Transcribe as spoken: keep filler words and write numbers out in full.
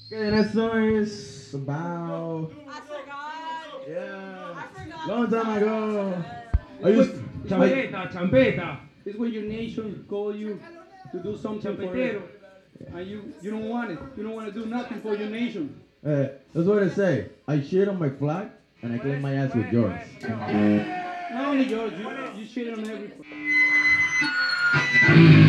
Okay, that song is about I forgot. yeah, I forgot. long time ago. I It's used when- I, Champeta, champeta. It's when your nation call you to do something for it, Champetero. and you you don't want it. You don't want to do nothing for your nation. uh, that's what I say. I shit on my flag and I clean my ass with yours. Not only yours, you you shit on every.